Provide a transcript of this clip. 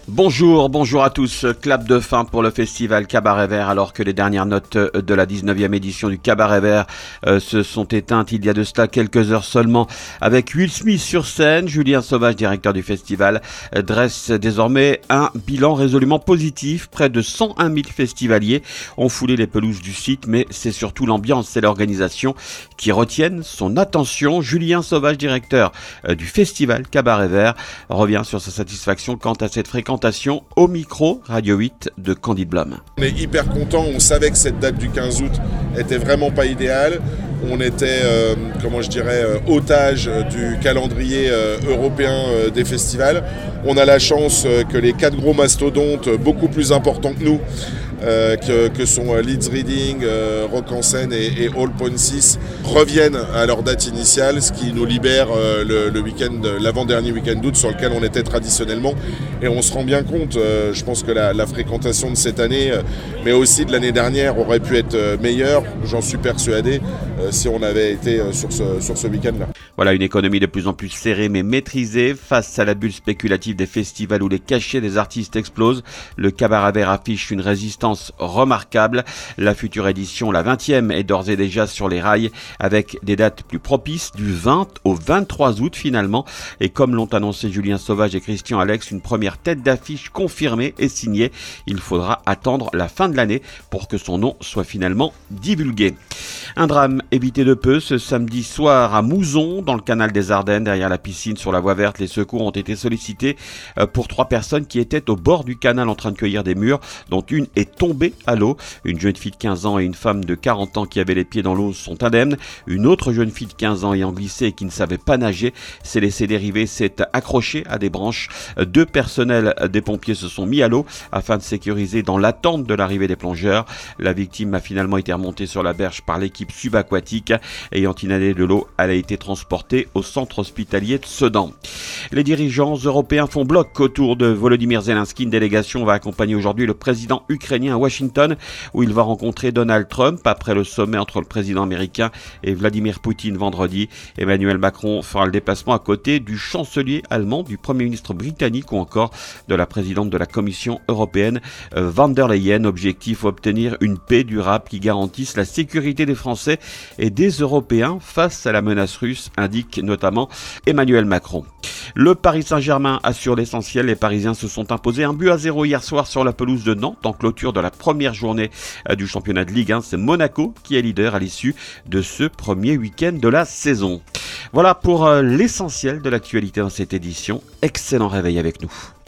Bonjour à tous. Clap de fin pour le festival Cabaret Vert alors que les dernières notes de la 19e édition du Cabaret Vert se sont éteintes il y a de cela quelques heures seulement avec Will Smith sur scène. Julien Sauvage, directeur du festival, dresse désormais un bilan résolument positif. Près de 101 000 festivaliers ont foulé les pelouses du site, mais c'est surtout l'ambiance et l'organisation qui retiennent son attention. Julien Sauvage, directeur du festival Cabaret Vert, revient sur sa satisfaction quant à cette fréquentation au micro Radio 8 de Candide Blum. On est hyper content, on savait que cette date du 15 août était vraiment pas idéale. On était, otage du calendrier européen des festivals. On a la chance que les 4 gros mastodontes, beaucoup plus importants que nous, que sont Leeds Reading, Rock en Seine et All Point 6, reviennent à leur date initiale, ce qui nous libère le week-end, l'avant-dernier week-end d'août sur lequel on était traditionnellement. Et on se rend bien compte, je pense que la fréquentation de cette année, mais aussi de l'année dernière, aurait pu être meilleure, j'en suis persuadé, si on avait été sur ce week-end-là. Voilà, une économie de plus en plus serrée mais maîtrisée face à la bulle spéculative des festivals où les cachets des artistes explosent. Le Cabaret Vert affiche une résistance remarquable. La future édition, la 20e, est d'ores et déjà sur les rails avec des dates plus propices du 20 au 23 août finalement. Et comme l'ont annoncé Julien Sauvage et Christian Alex, une première tête d'affiche confirmée et signée. Il faudra attendre la fin de l'année pour que son nom soit finalement divulgué. Un drame évité de peu ce samedi soir à Mouzon, dans le canal des Ardennes, derrière la piscine sur la voie verte. Les secours ont été sollicités pour 3 personnes qui étaient au bord du canal en train de cueillir des mûres, dont une est tombée à l'eau. Une jeune fille de 15 ans et une femme de 40 ans qui avaient les pieds dans l'eau sont indemnes. Une autre jeune fille de 15 ans ayant glissé et qui ne savait pas nager s'est laissée dériver, s'est accrochée à des branches. 2 personnels des pompiers se sont mis à l'eau afin de sécuriser dans l'attente de l'arrivée des plongeurs. La victime a finalement été remontée sur la berge par l'équipe subaquatique. Ayant inhalé de l'eau, elle a été transportée au centre hospitalier de Sedan. Les dirigeants européens font bloc autour de Volodymyr Zelensky. Une délégation va accompagner aujourd'hui le président ukrainien à Washington, où il va rencontrer Donald Trump après le sommet entre le président américain et Vladimir Poutine vendredi. Emmanuel Macron fera le déplacement à côté du chancelier allemand, du premier ministre britannique ou encore de la présidente de la Commission européenne, Van der Leyen. Objectif, obtenir une paix durable qui garantisse la sécurité des Français et des Européens face à la menace russe, indique notamment Emmanuel Macron. Le Paris Saint-Germain assure l'essentiel. Les Parisiens se sont imposés 1-0 hier soir sur la pelouse de Nantes en clôture de la première journée du championnat de Ligue 1. C'est Monaco qui est leader à l'issue de ce premier week-end de la saison. Voilà pour l'essentiel de l'actualité dans cette édition. Excellent réveil avec nous.